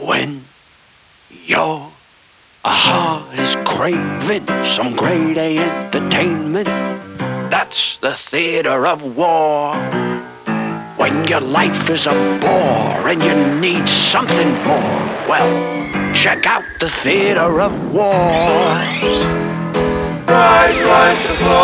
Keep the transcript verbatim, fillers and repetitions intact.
When your heart is craving some grade A entertainment, that's the theater of war. When your life is a bore and you need something more, well, check out the theater of war. Bright lights of